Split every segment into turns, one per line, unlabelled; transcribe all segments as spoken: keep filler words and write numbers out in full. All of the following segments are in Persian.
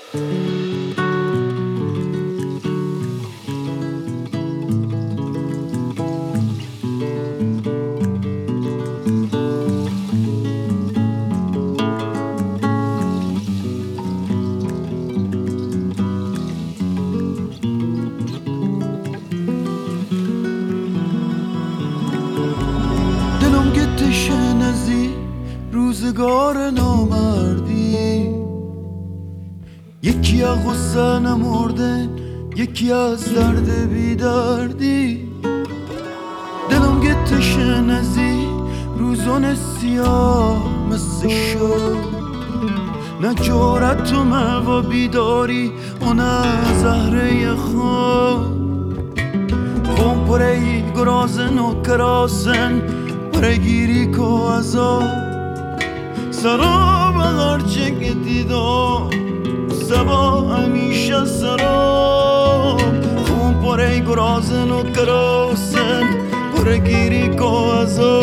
روزگار نامردی، یکی از غصه نمردن، یکی از درد بیدردی. دلم گتشه نزی روزان سیاه مثل شد، نه جارت و و بیداری و نه زهره خواب. خون پره گرازن و کراسن پره گیری که ازا سراب هرچه که دیدم سبا همیشه سراب. خون پره گرازن و کراسن پره گیری که ازا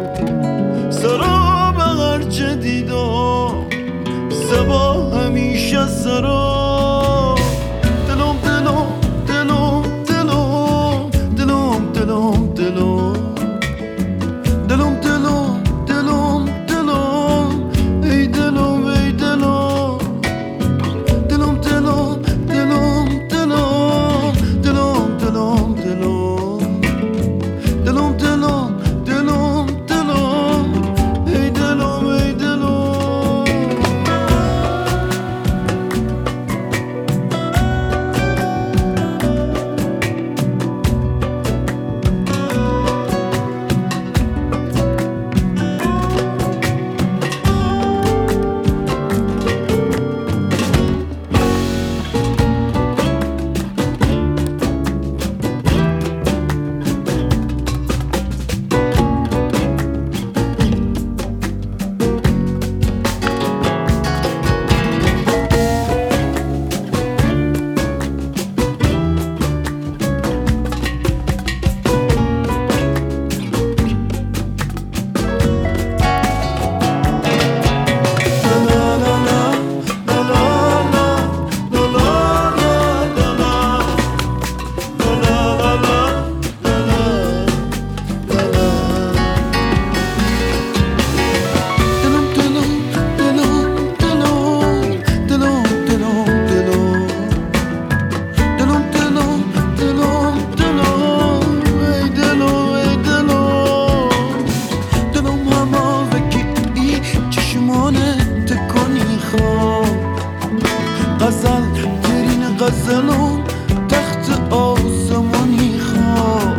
سراب هرچه دیدم سبا همیشه سراب. دلم دلم دلم دلم دلم دلم دلم دلم دلم دلم دلم ای دلم ای دلم دلم دلم دلم دلم دلم دلم دلم دلم دلم دلم دلم ای دلم ای دلم. غزل ترین غزلم تخت آسمانی خواب.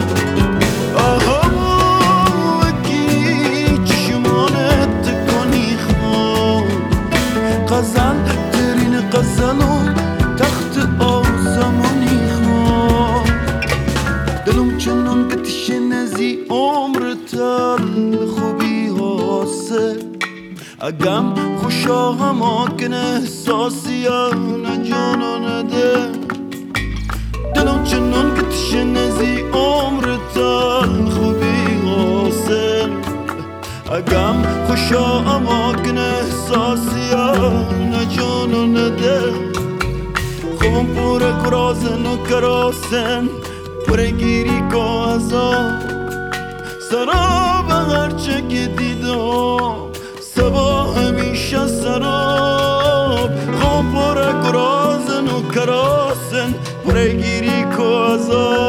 آها وکی چشمانت کنی خواب. غزل ترین غزلم تخت آسمانی خواب. دلم چنان کتش نزی عمر تل خوبی حاصل. اگم خوشا هما کن احساسی نه جانا نده. دلم چنان که تشنزی عمر تل خوبی حاصل. اگم خوشا هما کن احساسی نه جانا نده. خوبم پوره کرازن و کراسن پوره گیری که ازا سراب هرچه که دیدم سبا همیشه سراب. خون پره گرازن و کراسن پره گیری که ازا